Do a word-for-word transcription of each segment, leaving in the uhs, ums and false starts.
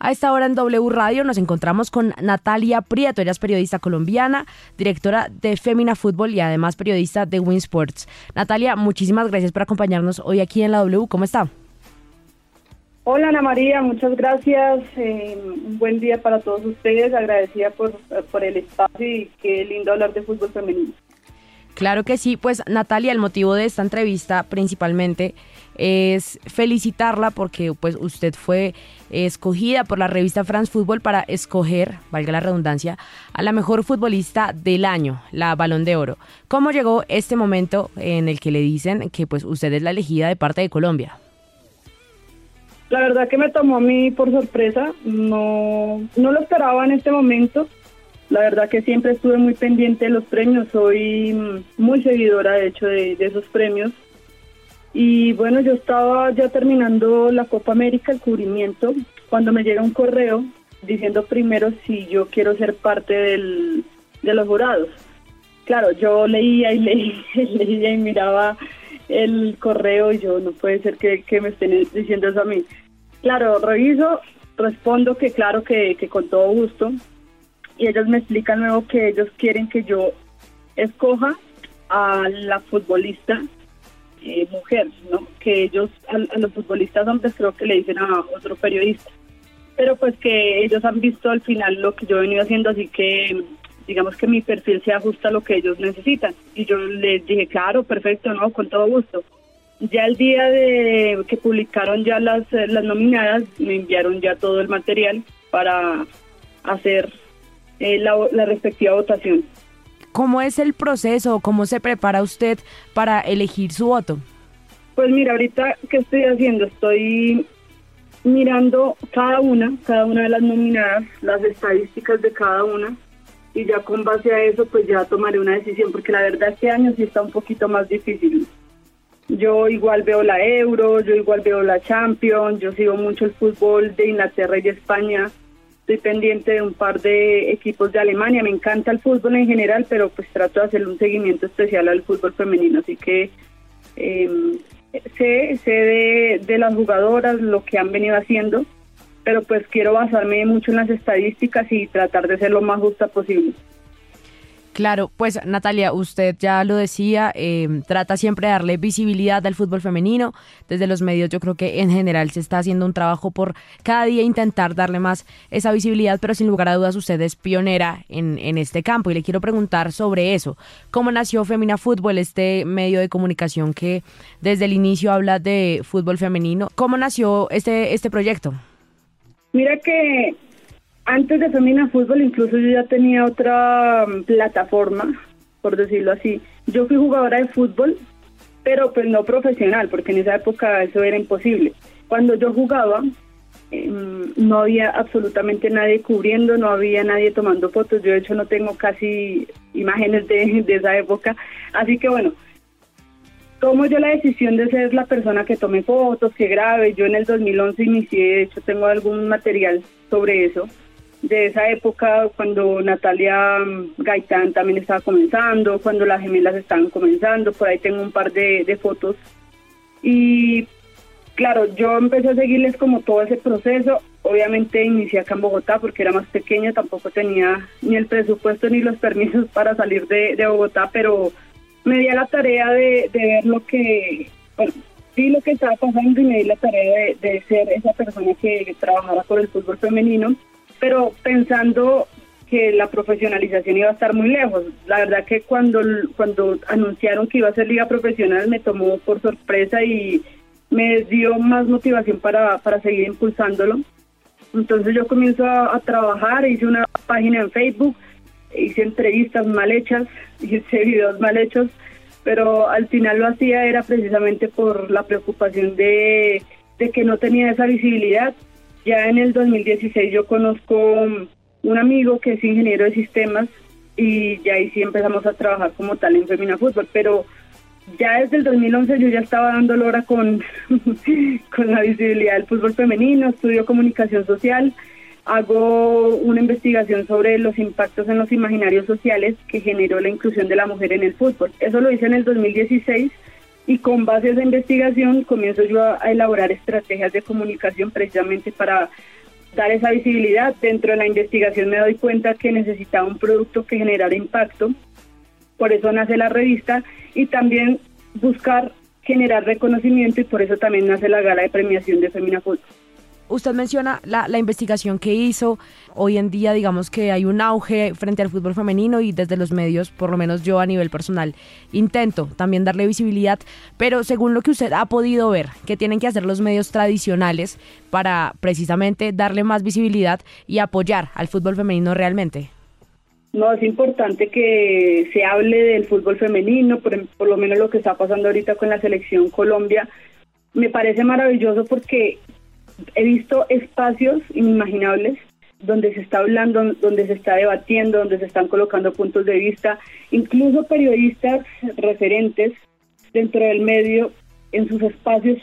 A esta hora en W Radio nos encontramos con Natalia Prieto. Ella es periodista colombiana, directora de Femina Fútbol y además periodista de Win Sports. Natalia, muchísimas gracias por acompañarnos hoy aquí en la W. ¿Cómo está? Hola Ana María, muchas gracias. Eh, un buen día para todos ustedes. Agradecida por, por el espacio y qué lindo hablar de fútbol femenino. Claro que sí, pues Natalia, el motivo de esta entrevista principalmente es felicitarla porque pues usted fue escogida por la revista France Football para escoger, valga la redundancia, a la mejor futbolista del año, la Balón de Oro. ¿Cómo llegó este momento en el que le dicen que pues usted es la elegida de parte de Colombia? La verdad que me tomó a mí por sorpresa, no, no lo esperaba en este momento. La verdad que siempre estuve muy pendiente de los premios, soy muy seguidora de hecho de, de esos premios. Y bueno, yo estaba ya terminando la Copa América, el cubrimiento, cuando me llega un correo diciendo primero si yo quiero ser parte del, de los jurados. Claro, yo leía y leía y leía y miraba el correo y yo, no puede ser que, que me estén diciendo eso a mí. Claro, reviso, respondo que claro que, que con todo gusto. Y ellos me explican luego que ellos quieren que yo escoja a la futbolista eh, mujer, ¿no? Que ellos, a, a los futbolistas hombres creo que le dicen a otro periodista. Pero pues que ellos han visto al final lo que yo he venido haciendo, así que digamos que mi perfil se ajusta a lo que ellos necesitan. Y yo les dije, claro, perfecto, ¿no? Con todo gusto. Ya el día de que publicaron ya las, las nominadas, me enviaron ya todo el material para hacer Eh, la, la respectiva votación. ¿Cómo es el proceso? ¿Cómo se prepara usted para elegir su voto? Pues mira, ahorita, ¿qué estoy haciendo? Estoy mirando cada una, cada una de las nominadas, las estadísticas de cada una, y ya con base a eso, pues ya tomaré una decisión, porque la verdad este año sí está un poquito más difícil. Yo igual veo la Euro, yo igual veo la Champions, yo sigo mucho el fútbol de Inglaterra y de España. Estoy pendiente de un par de equipos de Alemania. Me encanta el fútbol en general, pero pues trato de hacer un seguimiento especial al fútbol femenino. Así que eh, sé, sé de, de las jugadoras, lo que han venido haciendo, pero pues quiero basarme mucho en las estadísticas y tratar de ser lo más justa posible. Claro, pues Natalia, usted ya lo decía, eh, trata siempre de darle visibilidad al fútbol femenino. Desde los medios yo creo que en general se está haciendo un trabajo por cada día intentar darle más esa visibilidad, pero sin lugar a dudas usted es pionera en, en este campo y le quiero preguntar sobre eso. ¿Cómo nació Femina Fútbol, este medio de comunicación que desde el inicio habla de fútbol femenino? ¿Cómo nació este, este proyecto? Mira que antes de Femina Fútbol incluso yo ya tenía otra plataforma, por decirlo así. Yo fui jugadora de fútbol, pero pues no profesional, porque en esa época eso era imposible. Cuando yo jugaba, eh, no había absolutamente nadie cubriendo, no había nadie tomando fotos. Yo de hecho no tengo casi imágenes de, de esa época. Así que bueno, tomo yo la decisión de ser la persona que tome fotos, que grabe. Yo en el dos mil once inicié, de hecho tengo algún material sobre eso, de esa época cuando Natalia Gaitán también estaba comenzando, cuando las gemelas estaban comenzando, por ahí tengo un par de, de fotos. Y claro, yo empecé a seguirles como todo ese proceso. Obviamente inicié acá en Bogotá porque era más pequeña, tampoco tenía ni el presupuesto ni los permisos para salir de, de Bogotá, pero me di a la tarea de, de ver lo que, bueno, vi lo que estaba pasando y me di la tarea de, de ser esa persona que trabajara por el fútbol femenino, pero pensando que la profesionalización iba a estar muy lejos. La verdad que cuando, cuando anunciaron que iba a ser liga profesional me tomó por sorpresa y me dio más motivación para, para seguir impulsándolo. Entonces yo comienzo a, a trabajar, hice una página en Facebook, hice entrevistas mal hechas, hice videos mal hechos, pero al final lo hacía era precisamente por la preocupación de, de que no tenía esa visibilidad. Ya en el dos mil dieciséis yo conozco un amigo que es ingeniero de sistemas y ya ahí sí empezamos a trabajar como tal en Femina Fútbol, pero ya desde el dos mil once yo ya estaba dando lora con, con la visibilidad del fútbol femenino. Estudio comunicación social, hago una investigación sobre los impactos en los imaginarios sociales que generó la inclusión de la mujer en el fútbol. Eso lo hice en el dos mil dieciséis y con base a esa investigación comienzo yo a, a elaborar estrategias de comunicación precisamente para dar esa visibilidad. Dentro de la investigación me doy cuenta que necesitaba un producto que generara impacto, por eso nace la revista, y también buscar generar reconocimiento, y por eso también nace la gala de premiación de Femina Fútbol. Usted menciona la, la investigación que hizo. Hoy en día, digamos que hay un auge frente al fútbol femenino y desde los medios, por lo menos yo a nivel personal, intento también darle visibilidad, pero según lo que usted ha podido ver, ¿qué tienen que hacer los medios tradicionales para precisamente darle más visibilidad y apoyar al fútbol femenino realmente? No, es importante que se hable del fútbol femenino, por, por lo menos lo que está pasando ahorita con la selección Colombia. Me parece maravilloso porque he visto espacios inimaginables donde se está hablando, donde se está debatiendo, donde se están colocando puntos de vista, incluso periodistas referentes dentro del medio en sus espacios,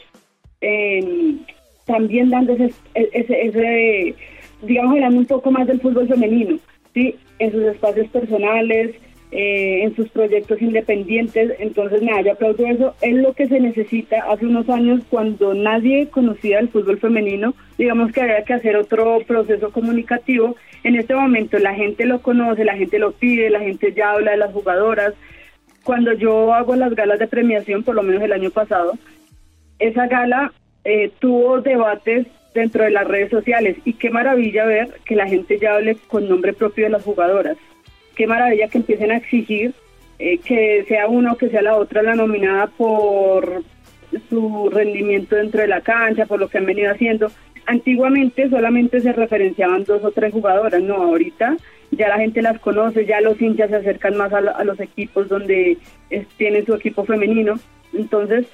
eh, también dando ese, ese, ese, digamos, hablando un poco más del fútbol femenino, ¿sí? En sus espacios personales, Eh, en sus proyectos independientes. Entonces me haya aplaudo eso. Es lo que se necesita. Hace unos años, cuando nadie conocía el fútbol femenino, digamos que había que hacer otro proceso comunicativo. En este momento la gente lo conoce, la gente lo pide, la gente ya habla de las jugadoras. Cuando yo hago las galas de premiación, por lo menos el año pasado, esa gala eh, tuvo debates dentro de las redes sociales, y qué maravilla ver que la gente ya hable con nombre propio de las jugadoras. Qué maravilla que empiecen a exigir eh, que sea uno o que sea la otra la nominada por su rendimiento dentro de la cancha, por lo que han venido haciendo. Antiguamente solamente se referenciaban dos o tres jugadoras, no, ahorita ya la gente las conoce, ya los hinchas se acercan más a, a los equipos donde es, tienen su equipo femenino. Entonces,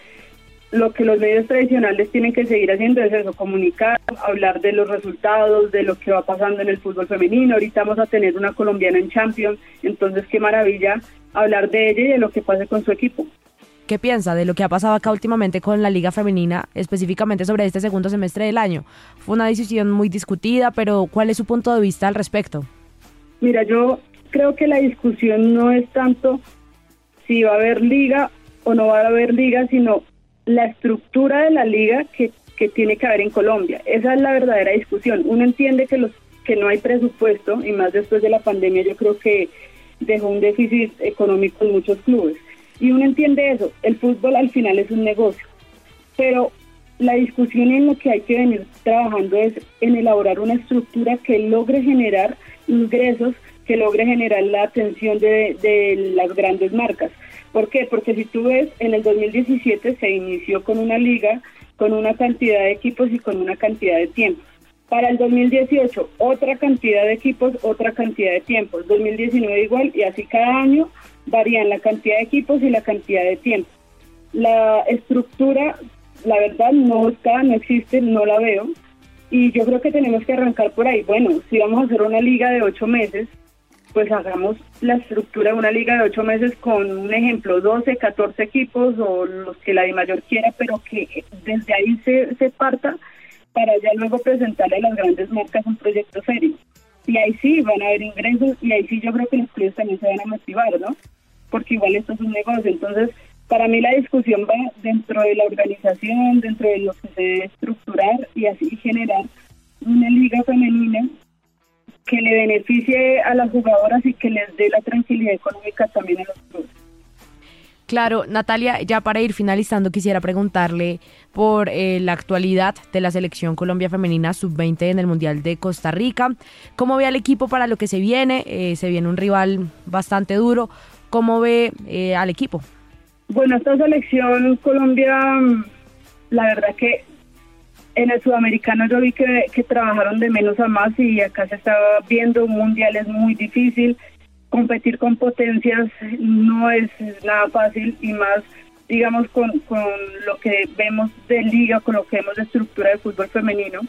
lo que los medios tradicionales tienen que seguir haciendo es eso, comunicar, hablar de los resultados, de lo que va pasando en el fútbol femenino. Ahorita vamos a tener una colombiana en Champions, entonces qué maravilla hablar de ella y de lo que pase con su equipo. ¿Qué piensa de lo que ha pasado acá últimamente con la Liga Femenina, específicamente sobre este segundo semestre del año? Fue una decisión muy discutida, pero ¿cuál es su punto de vista al respecto? Mira, yo creo que la discusión no es tanto si va a haber liga o no va a haber liga, sino la estructura de la liga que, que tiene que haber en Colombia. Esa es la verdadera discusión. Uno entiende que los que no hay presupuesto, y más después de la pandemia, yo creo que dejó un déficit económico en muchos clubes. Y uno entiende eso. El fútbol al final es un negocio. Pero la discusión en lo que hay que venir trabajando es en elaborar una estructura que logre generar ingresos, que logre generar la atención de, de las grandes marcas. ¿Por qué? Porque si tú ves, en el dos mil diecisiete se inició con una liga, con una cantidad de equipos y con una cantidad de tiempos. Para el dos mil dieciocho, otra cantidad de equipos, otra cantidad de tiempos. dos mil diecinueve igual, y así cada año varían la cantidad de equipos y la cantidad de tiempos. La estructura, la verdad, no está, no existe, no la veo. Y yo creo que tenemos que arrancar por ahí. Bueno, si vamos a hacer una liga de ocho meses, pues hagamos la estructura de una liga de ocho meses con, un ejemplo, doce, catorce equipos o los que la mayor quiera, pero que desde ahí se, se parta para ya luego presentarle a las grandes marcas un proyecto serio. Y ahí sí van a haber ingresos, y ahí sí yo creo que los clubes también se van a motivar, ¿no? Porque igual esto es un negocio. Entonces, para mí la discusión va dentro de la organización, dentro de lo que se debe estructurar y así generar una liga femenina que le beneficie a las jugadoras y que les dé la tranquilidad económica también a los clubes. Claro, Natalia, ya para ir finalizando quisiera preguntarle por eh, la actualidad de la selección Colombia Femenina sub veinte en el Mundial de Costa Rica. ¿Cómo ve al equipo para lo que se viene? Eh, se viene un rival bastante duro. ¿Cómo ve eh, al equipo? Bueno, esta selección Colombia, la verdad que en el sudamericano yo vi que, que trabajaron de menos a más, y acá se estaba viendo un mundial es muy difícil. Competir con potencias no es nada fácil, y más, digamos, con, con lo que vemos de liga, con lo que vemos de estructura de fútbol femenino.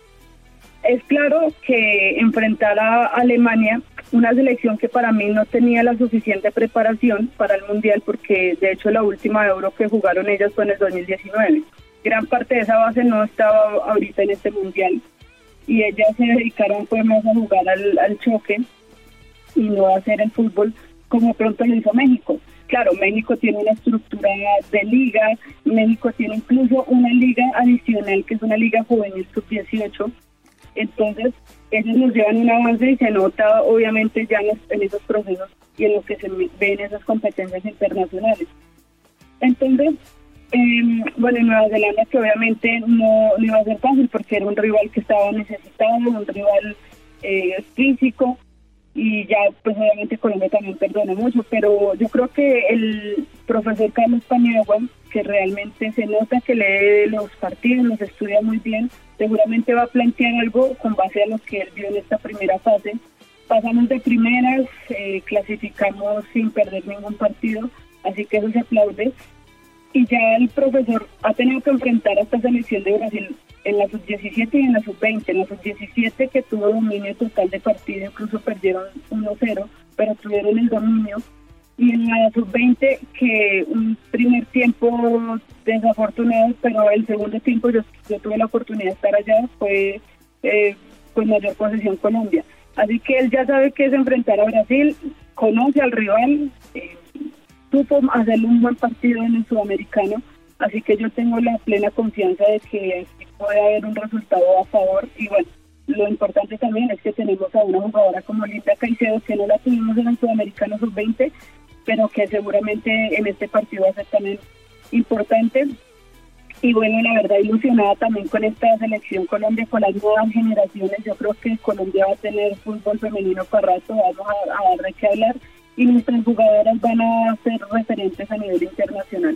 Es claro que enfrentar a Alemania, una selección que para mí no tenía la suficiente preparación para el mundial, porque de hecho la última Euro que jugaron ellas fue en el dos mil diecinueve. Gran parte de esa base no estaba ahorita en este mundial, y ellas se dedicaron pues más a jugar al, al choque y no a hacer el fútbol como pronto lo hizo México. Claro, México tiene una estructura de liga, México tiene incluso una liga adicional que es una liga juvenil sub dieciocho, Entonces, ellos nos llevan un avance y se nota obviamente ya en, los, en esos procesos y en lo que se ven esas competencias internacionales. Entonces, eh, bueno, en Nueva Zelanda, que obviamente no, no iba a ser fácil porque era un rival que estaba necesitado, un rival eh, físico, y ya pues obviamente Colombia también perdona mucho, pero yo creo que el profesor Carlos Paniagua, que realmente se nota que lee los partidos, los estudia muy bien, seguramente va a plantear algo con base a lo que él vio en esta primera fase. Pasamos de primeras, eh, clasificamos sin perder ningún partido, así que eso se aplaude. Y ya el profesor ha tenido que enfrentar a esta selección de Brasil en la sub diecisiete y en la sub veinte. En la sub diecisiete, que tuvo dominio total de partido, incluso perdieron uno cero, pero tuvieron el dominio. Y en la sub veinte, que un primer tiempo desafortunado, pero el segundo tiempo yo, yo tuve la oportunidad de estar allá, fue eh, con mayor posesión Colombia. Así que él ya sabe qué es enfrentar a Brasil, conoce al rival, eh, supo hacerle un buen partido en el sudamericano, así que yo tengo la plena confianza de que puede haber un resultado a favor. Y bueno, lo importante también es que tenemos a una jugadora como Linda Caicedo, que no la tuvimos en el sudamericano sub veinte, pero que seguramente en este partido va a ser también importante. Y bueno, la verdad, ilusionada también con esta selección Colombia, con las nuevas generaciones. Yo creo que Colombia va a tener fútbol femenino para rato, vamos a, a dar de qué hablar, y nuestras jugadoras van a ser referentes a nivel internacional.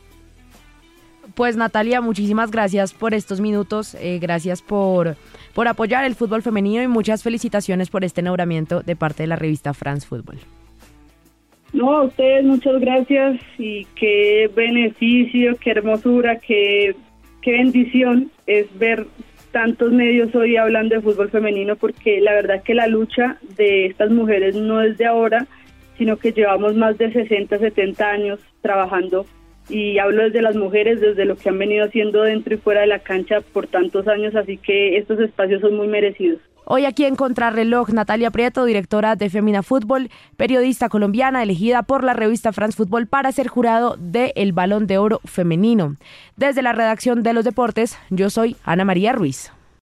Pues Natalia, muchísimas gracias por estos minutos, eh, gracias por, por apoyar el fútbol femenino y muchas felicitaciones por este nombramiento de parte de la revista France Football. No, a ustedes muchas gracias y qué beneficio, qué hermosura, qué, qué bendición es ver tantos medios hoy hablando de fútbol femenino, porque la verdad que la lucha de estas mujeres no es de ahora, sino que llevamos más de sesenta, setenta años trabajando, y hablo desde las mujeres, desde lo que han venido haciendo dentro y fuera de la cancha por tantos años, así que estos espacios son muy merecidos. Hoy aquí en Contrarreloj, Natalia Prieto, directora de Femina Fútbol, periodista colombiana elegida por la revista France Football para ser jurado del Balón de Oro femenino. Desde la redacción de los deportes, yo soy Ana María Ruiz.